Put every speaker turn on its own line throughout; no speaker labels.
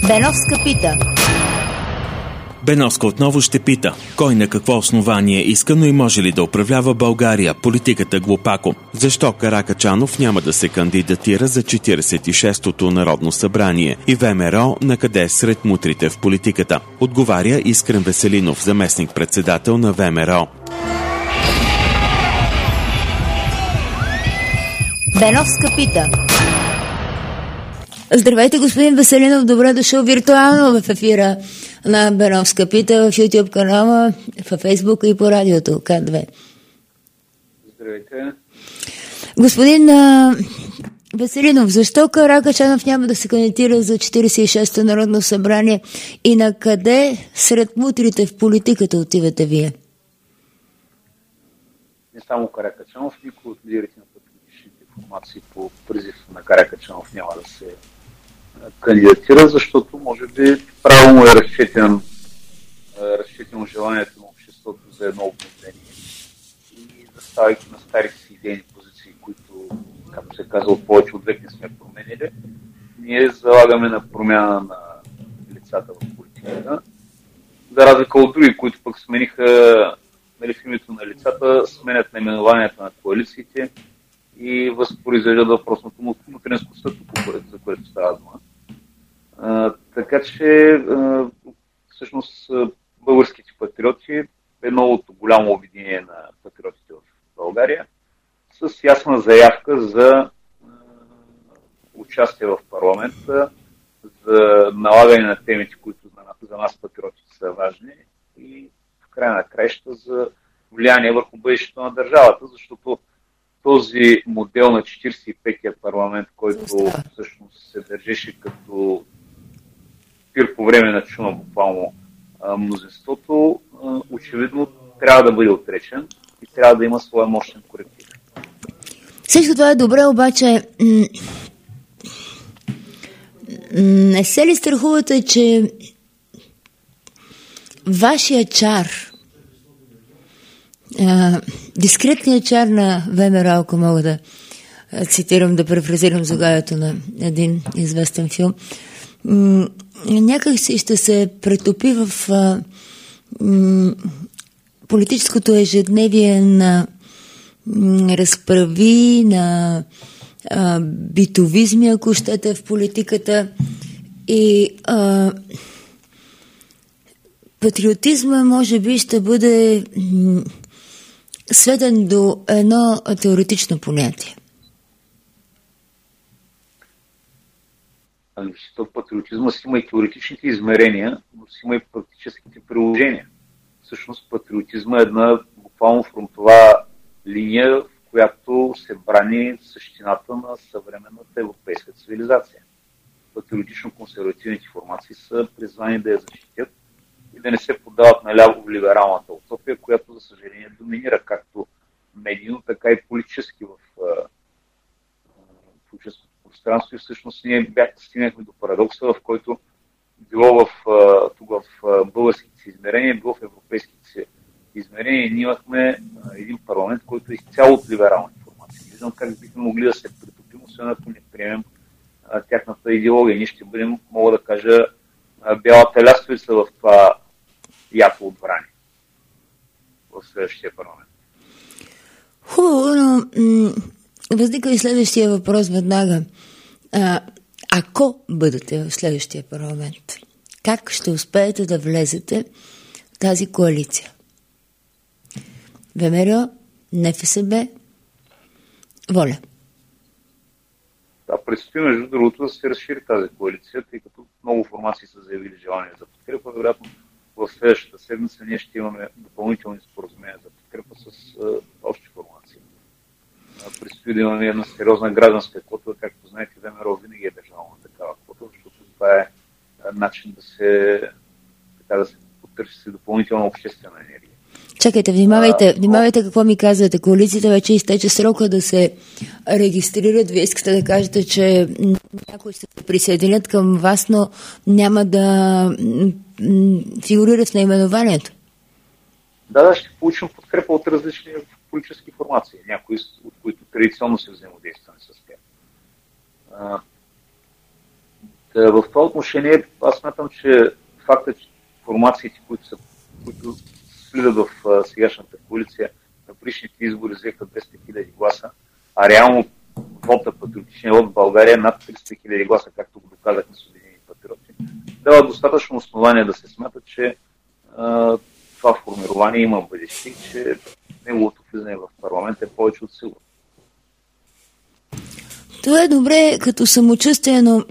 Беновска пита.
Беновска отново ще пита. Кой на какво основание иска, но и може ли да управлява България? Политиката глупако. Защо Каракачанов няма да се кандидатира за 46-то Народно събрание? И ВМРО на къде сред мутрите в политиката? Отговаря Искрен Веселинов, заместник-председател на ВМРО.
Беновска пита. Здравейте, господин Веселинов, добре дошъл виртуално в ефира на Беновска пита в YouTube канала, в Фейсбук и по радиото К2.
Здравейте.
Господин Веселинов, защо Каракачанов няма да се кандидатира за 46-то Народно събрание и на къде сред мутрите в политиката отивате вие?
Не само Каракачанов, никой от лидерите на патриотичните формации по призив на Каракачанов няма да се кандидатира, защото може би правилно е разчетено желанието на обществото за едно обновление и заставайки на старите си идейни позиции, които, както се казва, повече от век не сме променили, ние залагаме на промяна на лицата в политиката. За разлика от други, които пък смениха в името на лицата, сменят наименованията на коалициите и възпроизвеждат въпросното мутренско статукво, за което става дума. Така че, всъщност, българските патриоти, новото голямо обединение на патриотите в България, с ясна заявка за участие в парламента, за налагане на темите, които за нас патриотите са важни и в края на краища за влияние върху бъдещето на държавата, защото този модел на 45-я парламент, който всъщност се държеше като пир по време на чума буквално мнозинството, очевидно трябва да бъде отречен и трябва да има своя мощен коректив.
Всичко това е добре, обаче не се ли страхувате, че вашия чар, дискретният чар на ВМРО, ако мога да цитирам, да префразирам заглавието на един известен филм, някак си ще се претопи в политическото ежедневие на разправи, на битовизми, ако щете, в политиката, и патриотизма може би ще бъде сведен до едно теоретично понятие.
Патриотизма си има и теоретичните измерения, но си има и практическите приложения. Всъщност патриотизма е една буквално фронтова линия, в която се брани същината на съвременната европейска цивилизация. Патриотично-консервативните формации са призвани да я защитят и да не се подават наляво в либералната утопия, която, за съжаление, доминира както медийно, така и политически в политическото пространство. И всъщност ние стигнахме до парадокса, в който било тук в българските си измерения, било в европейските си измерения. Ние имахме един парламент, който е изцяло от либерални формации. Не виждам как бихме могли да се притопим, освен ако не приемем тяхната идеология. Ние ще бъдем, мога да кажа, бялата лястовица в това яко отбрани в следващия парламент.
Хубаво, но възниква и следващия въпрос веднага. Ако бъдете в следващия парламент, как ще успеете да влезете в тази коалиция? ВМРО, НФСБ, ВОЛЯ.
Да, предстои между другото да се разшири тази коалиция, тъй като много формации са заявили желание за подкрепа. Вероятно в следващата седмица ние ще имаме допълнителни споразумения за подкрепа с общи формации. Предстои да имаме една сериозна гражданска квота, както знаете, ВМРО винаги е държала на такава квота, защото това е начин да се потърси допълнителна обществена енергия.
Чакайте, внимавайте какво ми казвате. Коалицията вече изтече срока да се регистрират. Вие искате да кажете, че някои ще се присъединят към вас, но няма да фигурират в наименованието.
Да, ще получим подкрепа от различни политически формации, някои от които традиционно се взаимодействаме с тях. В това отношение аз смятам, че факта, че формациите, които слизат в сегашната коалиция на предишните избори, взеха 200 000 гласа, а реално вота, патриотичния вод в България е над 300 000 гласа, както го доказахме с Обединени патриоти, дава достатъчно основание да се смята, че това формирование има бъдеще, че неговото влизане в парламент е повече от сигурно.
Това е добре като самочувствие, но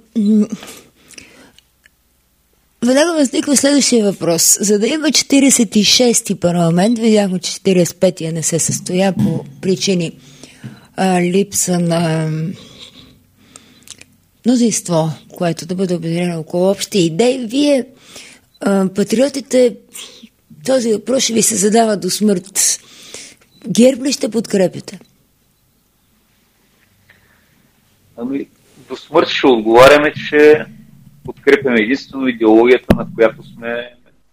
веднага възниква следващия въпрос. За да има 46-ти парламент, видяхме, че 45-тия не се състоя по причини липса на мнозинство, което да бъде обединено около общи идеи. Вие, патриотите, този въпрос ще ви се задава до смърт. ГЕРБ ли ще подкрепите?
До смърт ще отговаряме, че подкрепяме единствено идеологията, на която сме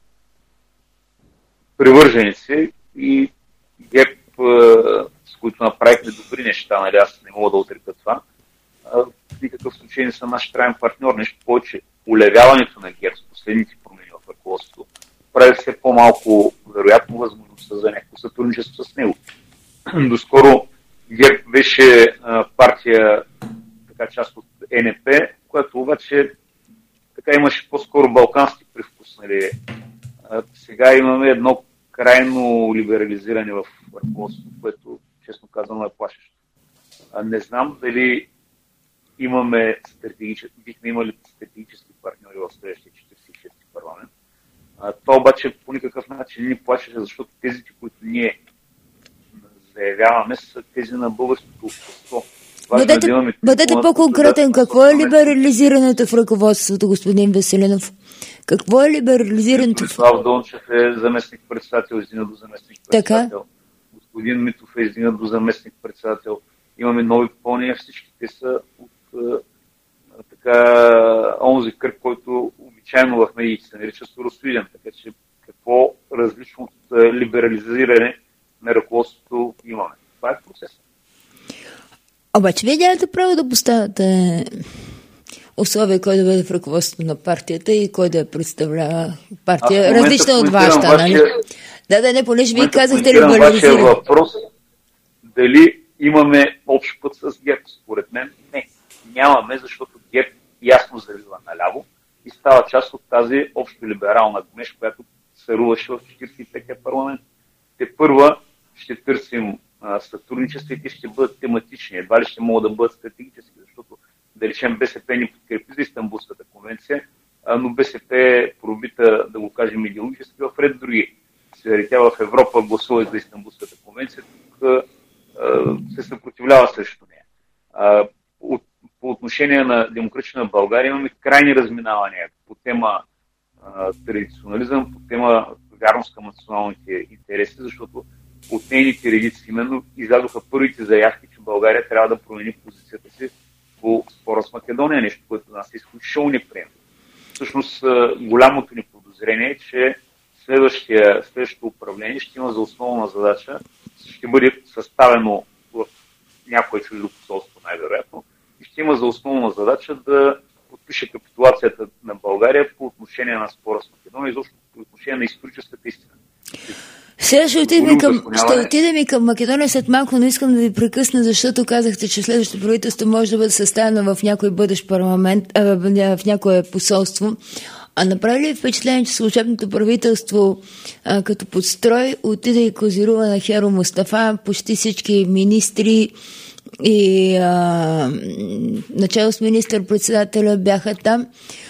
привърженици, и ГЕРБ, с които направихме добри неща, нали, аз не мога да отрека това, в никакъв случай не са наш траен партньор. Нещо повече, улевяването на ГЕРБ с последните промени в ръководството прави все по-малко вероятно възможността за някакво сътрудничество с него. Доскоро ГЕРБ беше партия, така част от ЕНП, която обаче така имаше по-скоро балкански привкус. Нали. Сега имаме едно крайно либерализиране в ръководството, което, честно казано, е плашещо. Не знам дали бихме имали стратегически партньори в следващия 46-ти парламент. Това обаче по никакъв начин не ни плашеше, защото тезите, които ние заявяваме, са тези на българското общество.
Бъдете по-конкретен. Какво е либерализирането в ръководството, господин Веселинов? Какво е либерализирането?
Слав Дончев е заместник-председател, издигнат до заместник-председател. Господин Митов е издигнат до заместник-председател. Имаме нови попълнения, всички те са от онзи кръг, който обичайно в медиите се нарича Соросоиден. Така че какво различно от либерализиране на ръководството имаме? Това е процесът.
Обаче вие нямате право да поставяте условия кой да бъде в ръководството на партията и кой да представлява партия, различна от вашата, нали? Не, понеже вие казахте либерализиране.
Въпрос, дали имаме общ път с ГЕРБ? Според мен не. Нямаме, защото ГЕРБ ясно залива наляво и става част от тази общо либерална гмеж, която царуваше в 45-я парламент. Те първа ще търсим сътрудничеството ще бъдат тематични, едва ли ще могат да бъдат стратегически, защото да речем БСП ни подкрепи за Истанбулската конвенция, но БСП е пробита, да го кажем идеологически, в ред други. Тя в Европа гласува за Истанбулската конвенция, тук се съпротивлява срещу нея. По отношение на Демократична България имаме крайни разминавания по тема традиционализъм, по тема вярност към националните интереси, защото от нейните редици именно излязоха първите заявки, че България трябва да промени позицията си по спора с Македония, нещо, което нас е изключително неприемливо. Всъщност, голямото ни подозрение е, че следващото управление ще има за основна задача, ще бъде съставено в някое чуждо посолство най-вероятно, и ще има за основна задача да подпише капитулацията на България по отношение на спора с Македония, изобщо по отношение на историческата истина.
Сега ще отидем и към Македония след малко, но искам да ви прекъсна, защото казахте, че следващото правителство може да бъде съставено в някой бъдещ парламент, в някое посолство. А направи ли впечатление, че служебното правителство като подстрой отиде и козирува на Херо Мустафа, почти всички министри и начало с министър-председателя бяха там.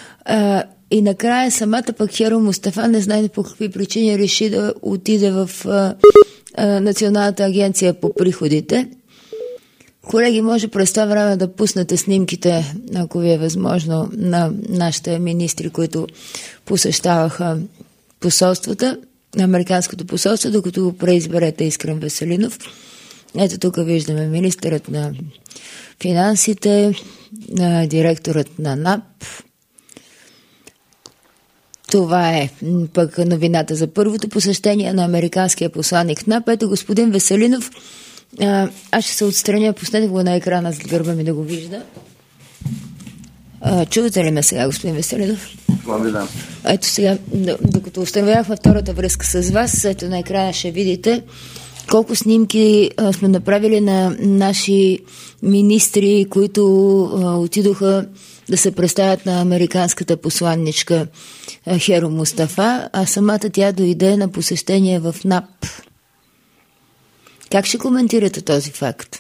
И накрая самата пък Херо Мустафа, не знае по какви причини, реши да отиде в Националната агенция по приходите. Колеги, може през това време да пуснете снимките, ако ви е възможно, на нашите министри, които посещаваха посолствата, на Американското посолство, докато го преизберете Искрен Веселинов. Ето тук виждаме министърът на финансите, директорът на НАП. Това е пък новината за първото посещение на американския посланник в НАП. Ето господин Веселинов. Аз ще се отстраня, пуснете го на екрана, за гърба ми да го вижда. Чувате ли ме сега, господин Веселинов?
Да.
Ето сега, докато установявахме втората връзка с вас, ето на екрана ще видите колко снимки сме направили на наши министри, които отидоха да се представят на американската посланничка Херо Мустафа, а самата тя дойде на посещение в НАП. Как ще коментирате този факт?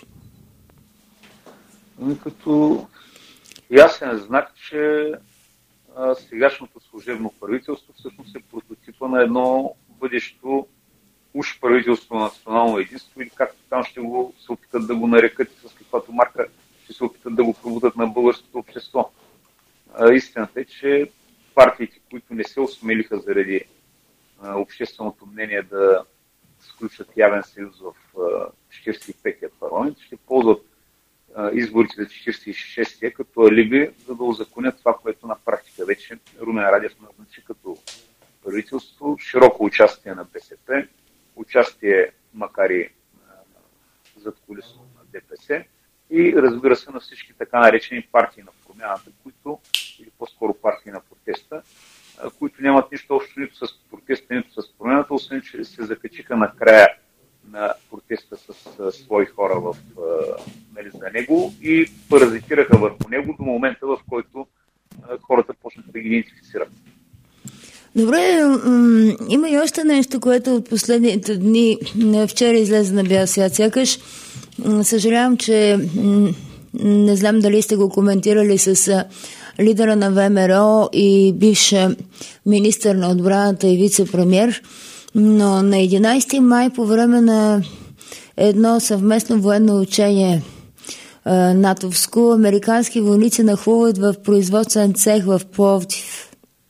Като ясен знак, че сегашното служебно правителство всъщност е прототипа на едно бъдещо уж правителство на национално единство или както там ще го се опитат да го нарекат и с каквато марка ще се опитат да го пробудат на българското общество. Истината е, че партиите, които не се осмелиха заради общественото мнение да сключат явен съюз в 45-я парламент, ще ползват изборите за 46-я като алиби, за да узаконят това, което на практика вече Румен Радев назначи като правителство, широко участие на БСП, участие, макар и задкулисно на ДПС и разбира се на всички така наречени партии на промяната, които, или по-скоро партии на протеста, които нямат нищо общо нито с протеста, нито с промяната, освен че се закачиха на края на протеста с свои хора за него и паразитираха върху него до момента, в който хората почнаха да ги идентифицират.
Добре, има и още нещо, което от последните дни, вчера излезе на бял свят. Сякаш, съжалявам, че не знам дали сте го коментирали с лидера на ВМРО и бивш министър на отбраната и вице-премьер, но на 11 май по време на едно съвместно военно учение натовско, американски войници нахлуват в производствен цех в Пловдив.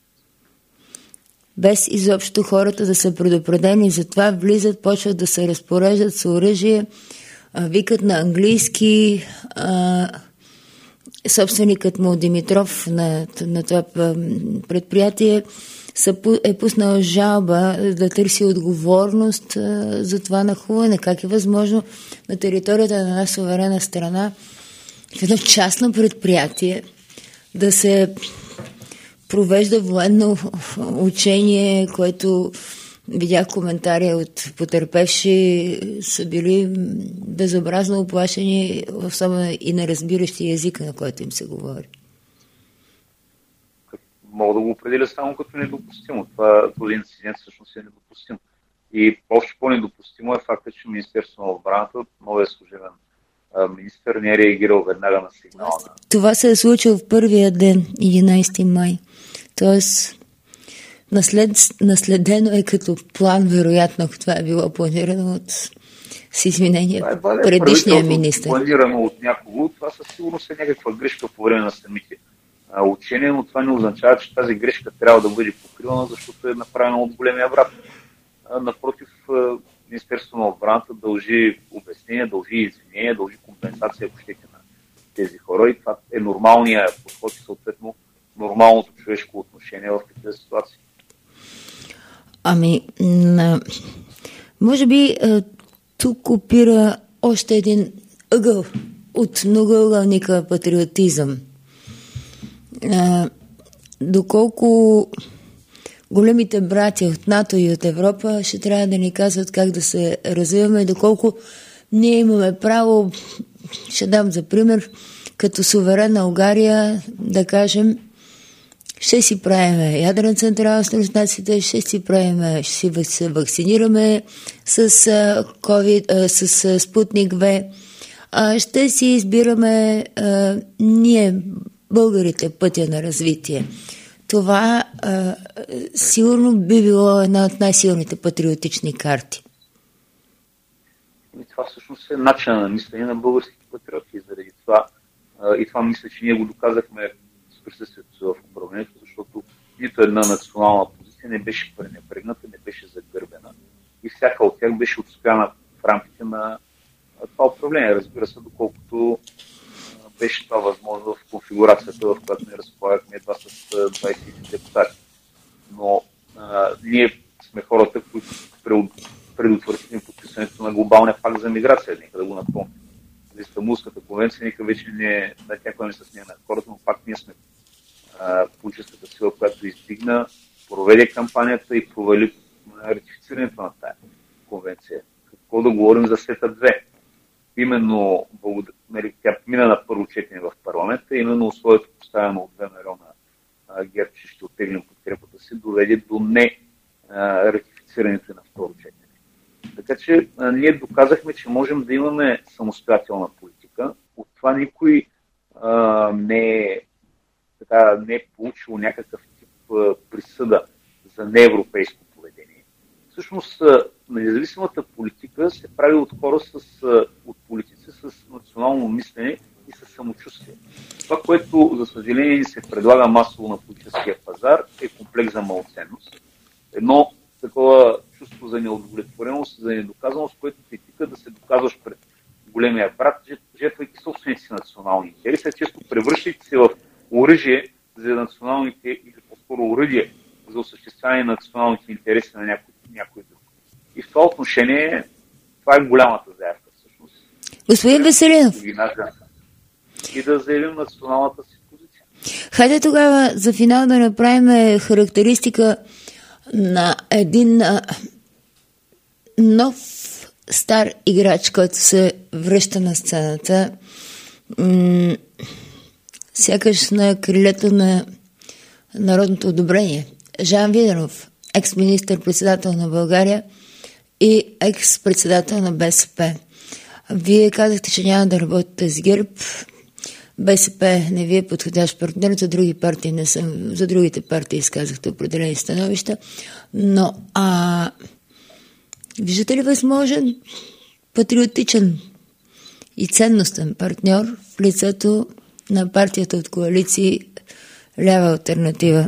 Без изобщо хората да са предупредени, затова влизат, почват да се разпореждат с оръжие, викат на английски. Собственикът му Димитров на това предприятие е пуснал жалба да търси отговорност за това нахлуване. Как е възможно на територията на една суверена страна в едно частно предприятие да се провежда военно учение, което видях коментари от потерпевши, са били безобразно оплашени, особено и не разбиращи езика, на който им се говори.
Мога да го определя само като недопустимо. Този инцидент всъщност е недопустим. И още по-недопустимо е факта, че Министерството на отбраната, новия служебен министър, не е реагирал веднага на сигнала.
Това се е случило в първия ден, 11 май. Тоест, наследено е като план, вероятно, ако това е било планирано с извинение предишния министър.
Планирано от някого, това със сигурност е някаква грешка по време на самите учения, но това не означава, че тази грешка трябва да бъде покривана, защото е направена от големия брат. Напротив, Министерството на отбраната дължи обяснение, дължи извинение, дължи компенсация, ако щете, на тези хора и това е нормалният подход и съответно нормалното човешко отношение в такива ситуации.
Може би тук опира още един ъгъл от многоъгълника патриотизъм. Доколко големите братя от НАТО и от Европа ще трябва да ни казват как да се развиваме и доколко ние имаме право, ще дам за пример, като суверенна Унгария, да кажем, ще си правиме ядрена централа с руснаците, ще си се вакцинираме с COVID, с Спутник В, ще си избираме ние, българите, пътя на развитие. Това сигурно би било една от най-силните патриотични карти.
И това всъщност е начинът на мислене на българските патриоти. Заради това, и това мисля, че ние го доказахме с присъствието в управлението, защото нито една национална позиция не беше пренебрегната, не беше загърбена. И всяка от тях беше отстояна в рамките на това управление. Разбира се, доколкото беше това възможно в конфигурацията, в която не разполагахме едва с 20 депутати. Но ние сме хората, които предотвратим подписането на глобалния пакт за миграция. Нека да го напомня. За Истанбулската конвенция, нека вече не на някой не с нея на хората, но пак ние сме политическата сила, която издигна, проведе кампанията и провали ратифицирането на тази конвенция. Какво да говорим за СЕТА-2? Именно тя мина на първо четене в парламента, именно условието поставено от ВМРО на ГЕРБ, че ще оттеглим подкрепата си, доведе до не ратифицирането на второ четене. Така че ние доказахме, че можем да имаме самостоятелна политика. От това никой не е получил някакъв тип присъда за неевропейско поведение. Всъщност, независимата политика се прави от хора от политици с национално мислене и с самочувствие. Това, което, за съжаление, ни се предлага масово на политическия пазар, е комплекс за малоценност. Едно такова чувство за неудовлетвореност, за недоказаност, което те тика да се доказваш пред големия брат, жертвайки собствените си национални интереси, често превръщайки се в оръжие за националните, или по-скоро оръдие за осъществяване на националните интереси на някой друг. И в това отношение, това е голямата заявка всъщност.
Господин Веселинов.
И да заявим националната си позиция.
Хайде тогава за финал да направим характеристика на един нов стар играч, който се връща на сцената, сякаш на крилето на народното одобрение. Жан Виденов, екс-министър-председател на България и екс-председател на БСП. Вие казахте, че няма да работите с ГЕРБ. БСП не ви е подходящ партньор, за други партии не съм. За другите партии изказахте определени становища. Но виждате ли възможен патриотичен и ценностен партньор в лицето на партията от коалиции Лява алтернатива?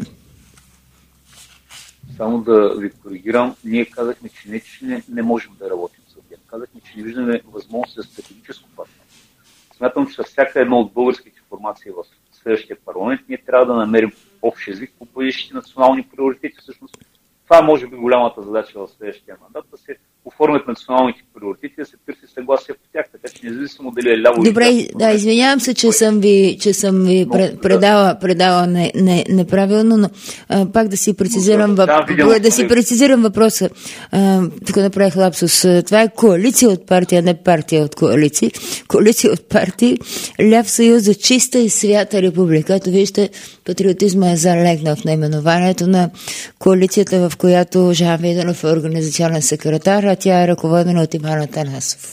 Само да ви коригирам, ние казахме, че не можем да работим с ГЕРБ. Казахме, че не виждаме възможност за стратегическо партньорство. Смятам, че със всяка една от българските формации в следващия парламент ние трябва да намерим общ език по бъдещите национални приоритети. Всъщност, това може би голямата задача в следващия мандат, да се оформят националните приоритети, да се търси съгласие по тях, така че независимо дали е ляво.
Добре, да, извинявам се, че съм ви предала неправилно, но пак да си прецизирам въпроса. Тук направих лапсус. Това е коалиция от партия, не партия от коалиции. Коалиция от партии, Ляв съюз за чиста и свята република. Ето вижте, патриотизма е залегнал в наименованието на коалицията, в която Жан Виденов е организационен секретар, а тя е ръководена от Иван Атанасов.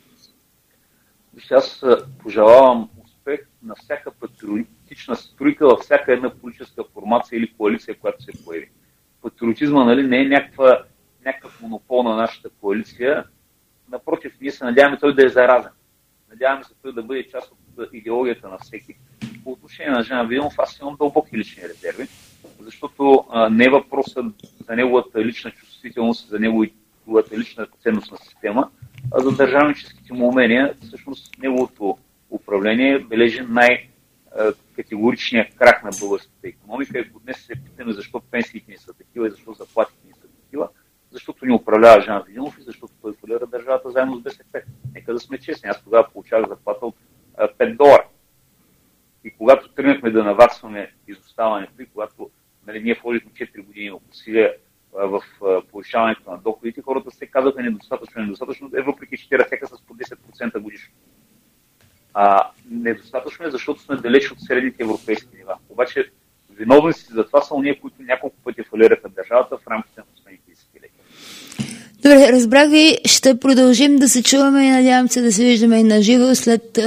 Аз пожелавам успех на всяка патриотична стройка във всяка една политическа формация или коалиция, която се появи. Патриотизма, не е някакъв монопол на нашата коалиция. Напротив, ние се надяваме той да е заразен. Надяваме се той да бъде част от идеологията на всеки. По отношение на Жан Виденов, аз имам дълбоки лични резерви, защото не е въпросът за неговата лична чувствителност, за неговата лична ценностна система, а за държавническите му умения. Всъщност неговото управление бележи най-категоричния крах на българската икономика. Ако днес се питаме защо пенсиите ни са такива и защо заплатите ни са такива, защото ни управлява Жан Виденов и защото той фалира държавата заедно с БСП. Нека да сме честни. Аз тогава получавах заплата от $5. И когато тръгнахме да наваксваме изоставането и когато ние вложихме 4 години усилия в повишаването на доходите, хората се казаха недостатъчно, въпреки че те растяха с по 10% годишно. Недостатъчно е, защото сме далеч от средните европейски нива. Обаче виновници за това са ние, които няколко пъти фалираха държавата в рамките на последните десетилетия.
Добре, разбрах ви. Ще продължим да се чуваме и надявам се да се виждаме и на живо след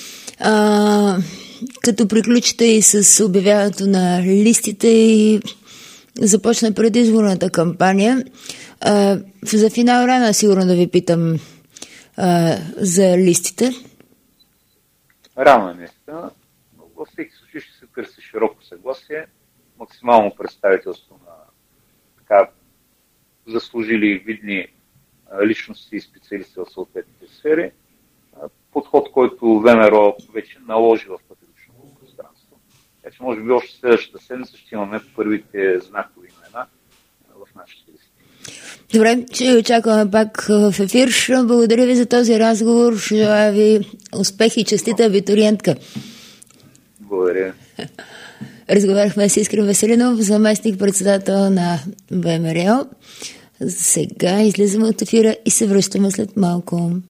като приключите и с обявяването на листите и започна предизборната кампания. За финал рано сигурно да ви питам за листите.
Рано е наистина, но във всеки случай ще се търси широко съгласие, максимално представителство на така заслужили видни личности и специалисти в съответните сфери. Подход, който ВМРО вече наложи в патриотичното пространство. Така че може би още следващата седмица ще имаме първите знакови имена в нашите листи.
Добре, ще очакваме пак в ефир. Благодаря ви за този разговор. Желая ви успех и честита абитуриентка.
Благодаря.
Разговаряхме с Искрен Веселинов, заместник-председател на ВМРО. Сега излизаме от ефира и се връщаме след малко.